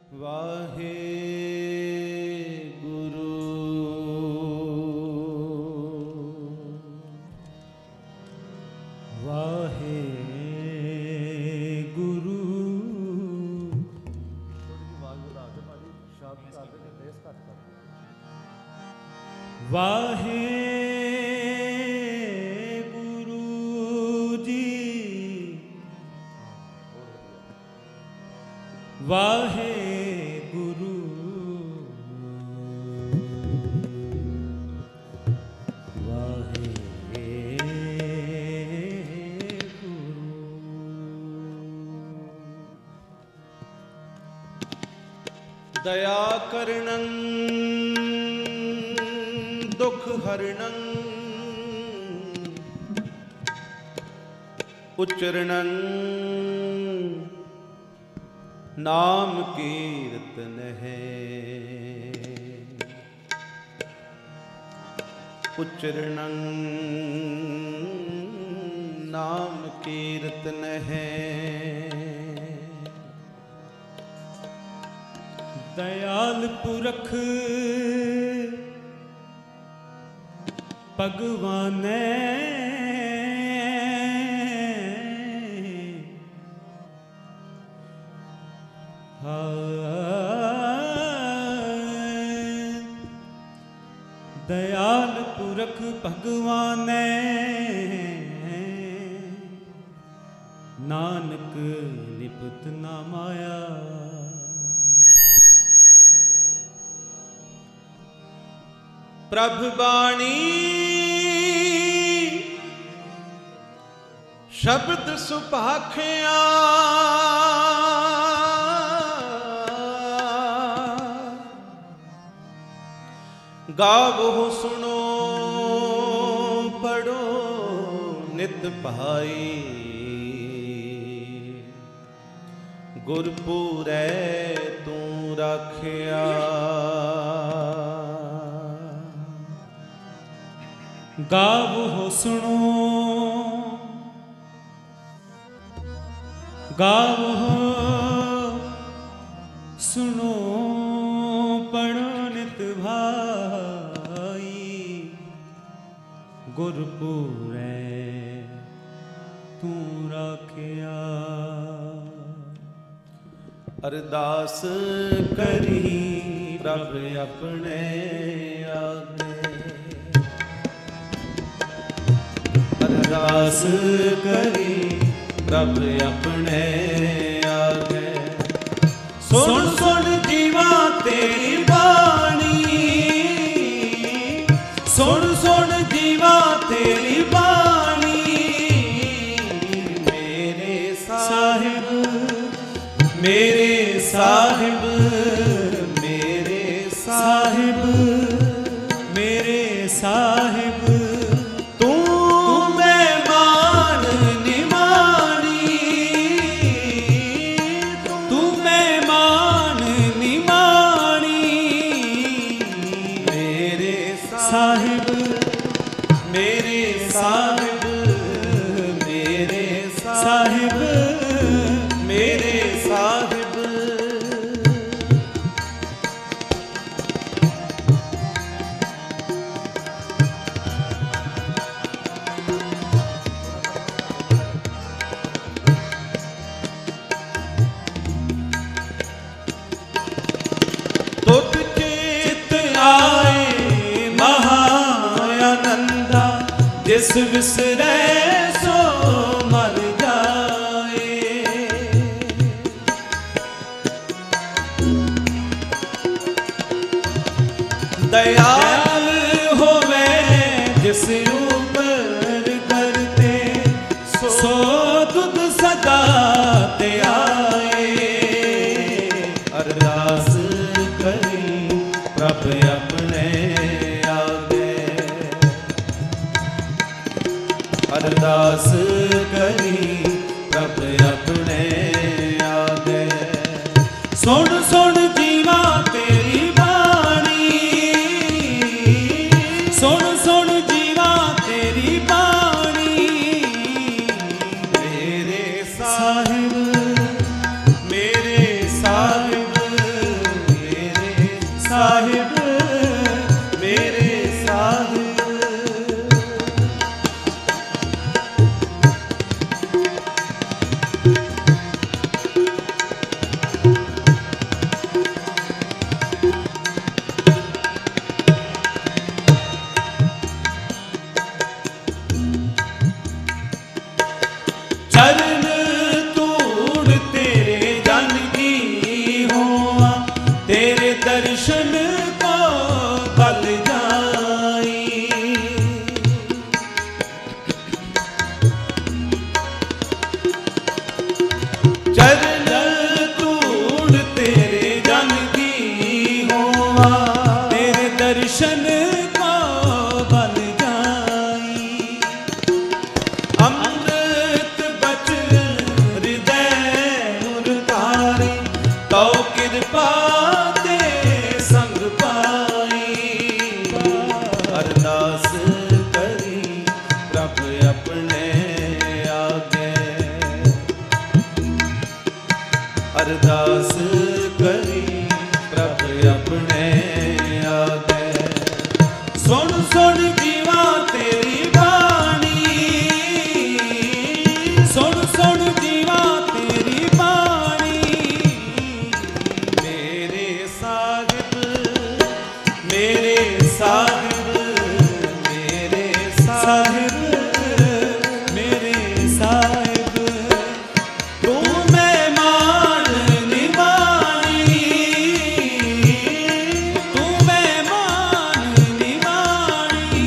वाहे गुरु वाहे गुरु वाहे गुरु जी वाहे गुरु वाहे गुरु। दया करणं दुख हरणं उच्चरणं नाम कीर्तन है। उच्चरणं नाम कीर्तन है। दयाल पुरख भगवान दयाल पुरख भगवान नानक लिपत ना माया। प्रभ बाणी शब्द सुभाखिया गावो सुनो पढ़ो नित भाई। गुरपुरै तू राखिया गावो सुनो गावो सुनो पढ़ो नित भाई। गुरपुरै तू राखिया। अरदास करी प्रभ अपने आगे। अरदास करी प्रभ अपने आगे। सुन सुन जीवा तेरी बाणी। सुन सुन जीवा तेरी बाणी। मेरे साहिब मेरे साहिब मेरे साहिब मेरे साहिब तू मेहमान निमानी। तू मेहमान निमानी। मेरे साहिब मेरे साहिब मेरे साहिब मेरे साहिब। तुत चित आए महानंदा। जिस विसरे सो मर जाए। दयाल होवे जिस ऊपर करते। सो तुद सदा ते आए। अरदास करी प्रभ अपने आगे। अरदास करी प्रभ अपने आगे। सुन सुन जीवा तेरी बाणी। सुन सुन जीवा तेरी बाणी। मेरे साहिब मेरे साहिब कृपा ते संग पाई, अरदास करी प्रभ अपने आगे, अरदास करी प्रभ अपने आगे। सुन सुन जीवा तेरी बाणी, सुन सुन जीवा तेरी बाणी, मेरे साहिब मेरे साहिब मेरे साहिब मेरे साहिब, तू मेहमान निभानी, तू मेहमान निभानी,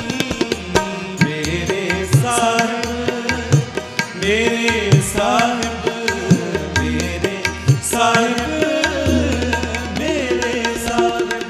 मेरे साहिब मेरे साहिब मेरे साहिब मेरे साहिब।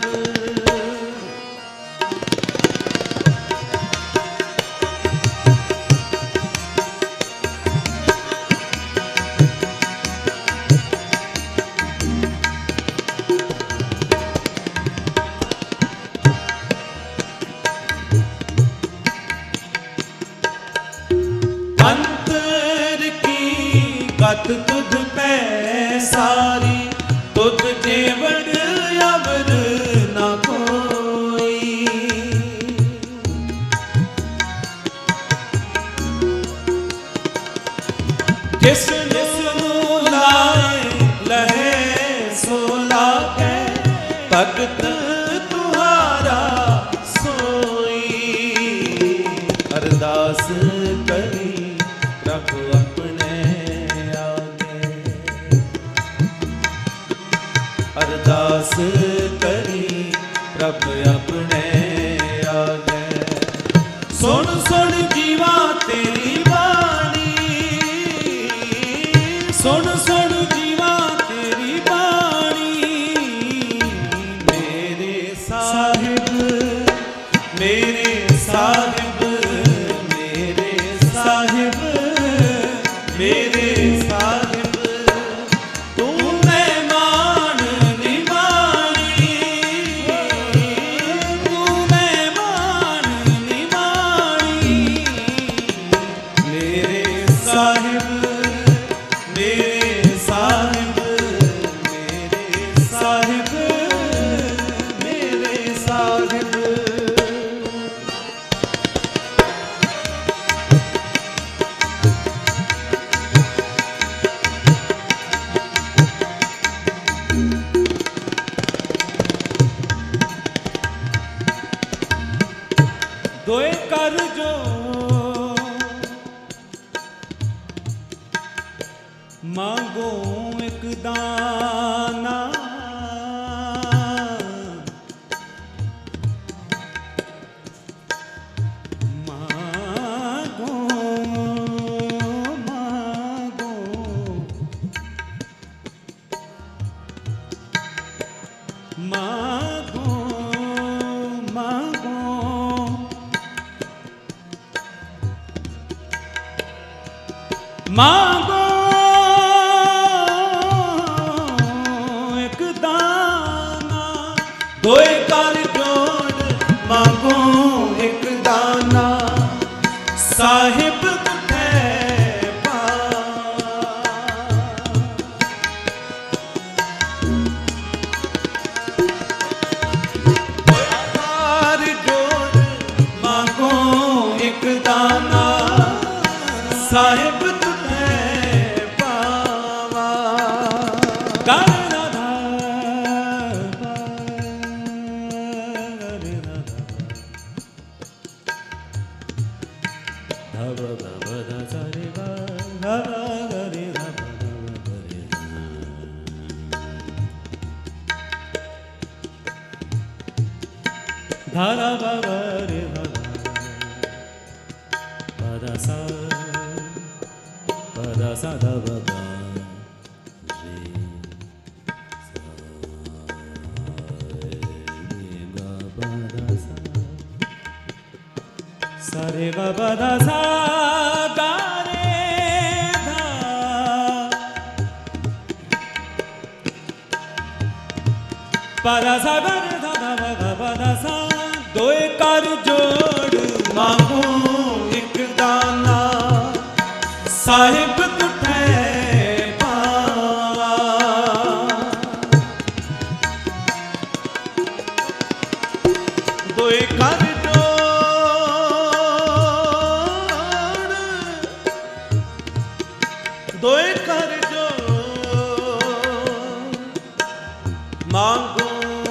अंतर की गत तुझ पे सारी, तुझ जेवड़ अवर न कोई, जिस लाए लहे सो लागे, भगत तुम्हारा सोई, अरदास करी प्रभ अपने आगे, अरदास करी प्रभ अपने आगे। सुन सुन जीवा तेरी बाणी, सुन सुन जीवा तेरी बाणी, मेरे साहिब मेरे साहिब मेरे साहिब मेरे साहिब, तू मेहमान निभानी, तू मेहमान निभानी, मेरे साहिब मेरे साहिब मेरे साहिब मेरे साहिब। दोए कर जो मांगो एक दाना, मांगो मांगो मांगो मांगो, मांगो एक दाना, दोए कर जोड़ मांगो एक दाना, साहिब तुझे पा, दोए कर जोड़ मांगो एक दाना, साहिब तुझे पावा। धारा बाबा रे पदा सा धा बाबा सा रे बाबा धा सा गा रे धा पदा सा रे धा धा गा पदा सा दोए कर जोड़ मांगू एक दाना साहिब तुठे पावा दोए कर जोड़ दोए कर जोड़ मांगू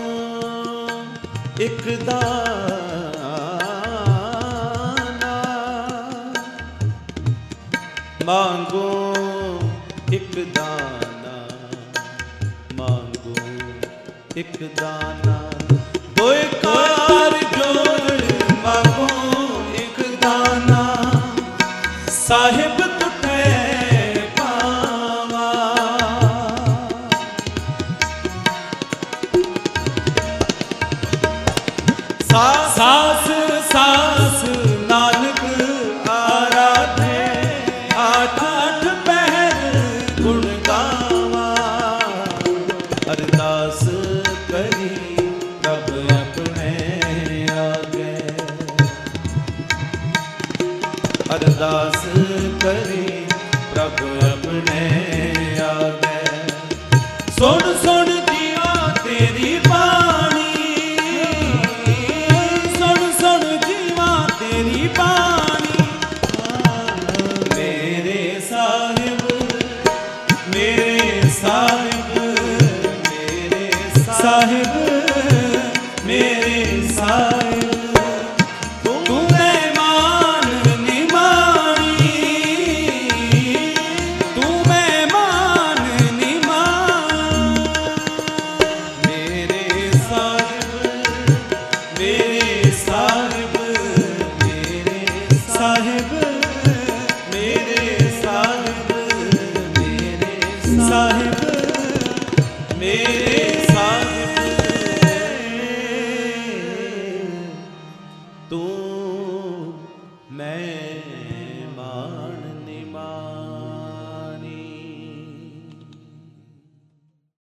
एक दाना मांगो एक दाना मांगो एक दाना दोए कार जोड़ मांगो एक दाना साहिब तुठे पावा सास सास नानक आराधे आठ आठ पहर गुण गावा अरदास करी तब अपने आगे अरदास करी प्रभ अपने आगे सुन सुन जिया तेरी बाणी सुन सुन जीवा तेरी बानी मेरे साहिब मेरे साहिब मेरे साहिब मेरे साहिब तू मेहमान निमानी तू मेहमान निमान मेरे साहिब मेरे साहिब मेरे साहिब मेरे साहिब मेरे साहिब मेरे